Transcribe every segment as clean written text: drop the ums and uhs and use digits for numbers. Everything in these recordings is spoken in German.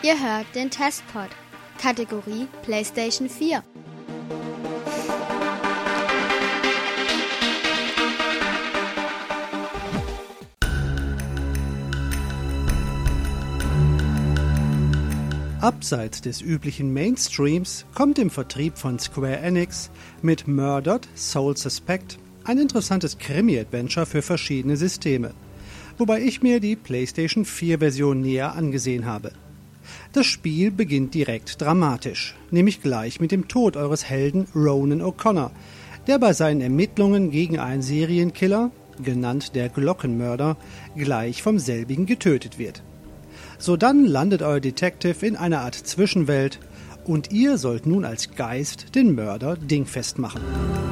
Ihr hört den Testpod, Kategorie PlayStation 4. Abseits des üblichen Mainstreams kommt im Vertrieb von Square Enix mit Murdered Soul Suspect ein interessantes Krimi-Adventure für verschiedene Systeme, wobei ich mir die PlayStation 4-Version näher angesehen habe. Das Spiel beginnt direkt dramatisch, nämlich gleich mit dem Tod eures Helden Ronan O'Connor, der bei seinen Ermittlungen gegen einen Serienkiller, genannt der Glockenmörder, gleich vom selbigen getötet wird. Sodann landet euer Detective in einer Art Zwischenwelt und ihr sollt nun als Geist den Mörder dingfest machen.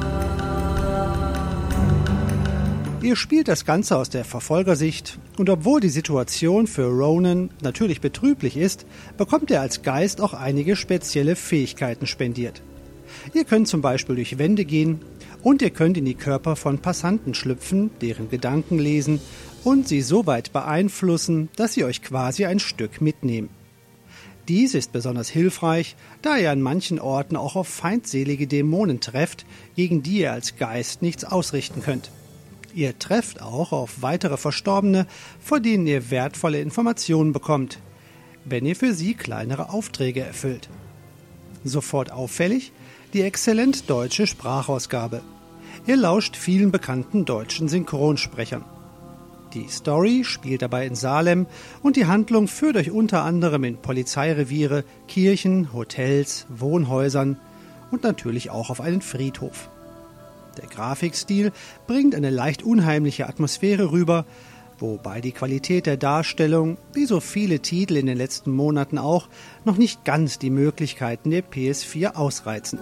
Ihr spielt das Ganze aus der Verfolgersicht und obwohl die Situation für Ronan natürlich betrüblich ist, bekommt er als Geist auch einige spezielle Fähigkeiten spendiert. Ihr könnt zum Beispiel durch Wände gehen und ihr könnt in die Körper von Passanten schlüpfen, deren Gedanken lesen und sie so weit beeinflussen, dass sie euch quasi ein Stück mitnehmen. Dies ist besonders hilfreich, da ihr an manchen Orten auch auf feindselige Dämonen trefft, gegen die ihr als Geist nichts ausrichten könnt. Ihr trefft auch auf weitere Verstorbene, vor denen ihr wertvolle Informationen bekommt, wenn ihr für sie kleinere Aufträge erfüllt. Sofort auffällig: die exzellent deutsche Sprachausgabe. Ihr lauscht vielen bekannten deutschen Synchronsprechern. Die Story spielt dabei in Salem und die Handlung führt euch unter anderem in Polizeireviere, Kirchen, Hotels, Wohnhäusern und natürlich auch auf einen Friedhof. Der Grafikstil bringt eine leicht unheimliche Atmosphäre rüber, wobei die Qualität der Darstellung, wie so viele Titel in den letzten Monaten auch, noch nicht ganz die Möglichkeiten der PS4 ausreizen.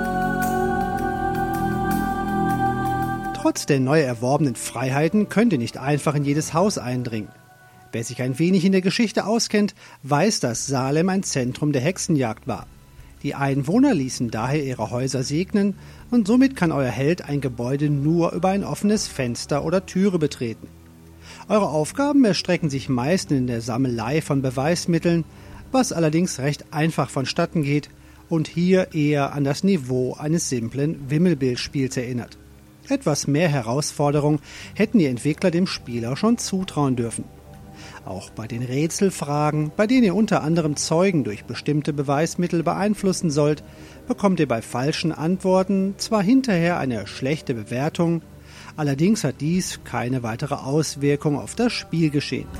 Trotz der neu erworbenen Freiheiten könnt ihr nicht einfach in jedes Haus eindringen. Wer sich ein wenig in der Geschichte auskennt, weiß, dass Salem ein Zentrum der Hexenjagd war. Die Einwohner ließen daher ihre Häuser segnen und somit kann euer Held ein Gebäude nur über ein offenes Fenster oder Türe betreten. Eure Aufgaben erstrecken sich meist in der Sammelei von Beweismitteln, was allerdings recht einfach vonstatten geht und hier eher an das Niveau eines simplen Wimmelbildspiels erinnert. Etwas mehr Herausforderung hätten die Entwickler dem Spieler schon zutrauen dürfen. Auch bei den Rätselfragen, bei denen ihr unter anderem Zeugen durch bestimmte Beweismittel beeinflussen sollt, bekommt ihr bei falschen Antworten zwar hinterher eine schlechte Bewertung, allerdings hat dies keine weitere Auswirkung auf das Spielgeschehen.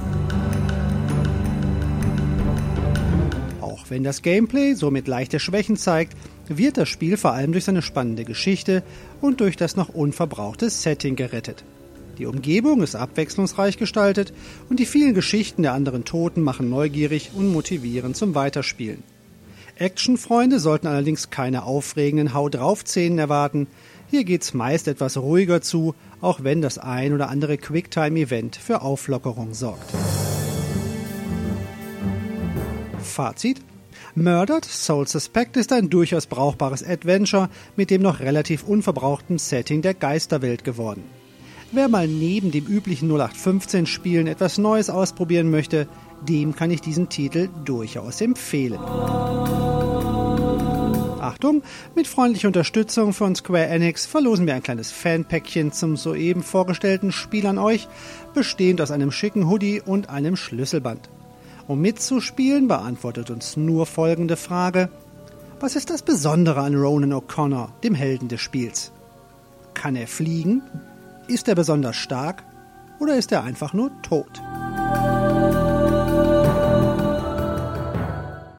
Auch wenn das Gameplay somit leichte Schwächen zeigt, wird das Spiel vor allem durch seine spannende Geschichte und durch das noch unverbrauchte Setting gerettet. Die Umgebung ist abwechslungsreich gestaltet und die vielen Geschichten der anderen Toten machen neugierig und motivieren zum Weiterspielen. Actionfreunde sollten allerdings keine aufregenden Hau-drauf-Szenen erwarten. Hier geht's meist etwas ruhiger zu, auch wenn das ein oder andere Quicktime-Event für Auflockerung sorgt. Fazit: Murdered Soul Suspect ist ein durchaus brauchbares Adventure mit dem noch relativ unverbrauchten Setting der Geisterwelt geworden. Wer mal neben dem üblichen 0815-Spielen etwas Neues ausprobieren möchte, dem kann ich diesen Titel durchaus empfehlen. Achtung, mit freundlicher Unterstützung von Square Enix verlosen wir ein kleines Fanpäckchen zum soeben vorgestellten Spiel an euch, bestehend aus einem schicken Hoodie und einem Schlüsselband. Um mitzuspielen, beantwortet uns nur folgende Frage: Was ist das Besondere an Ronan O'Connor, dem Helden des Spiels? Kann er fliegen? Ist er besonders stark oder ist er einfach nur tot?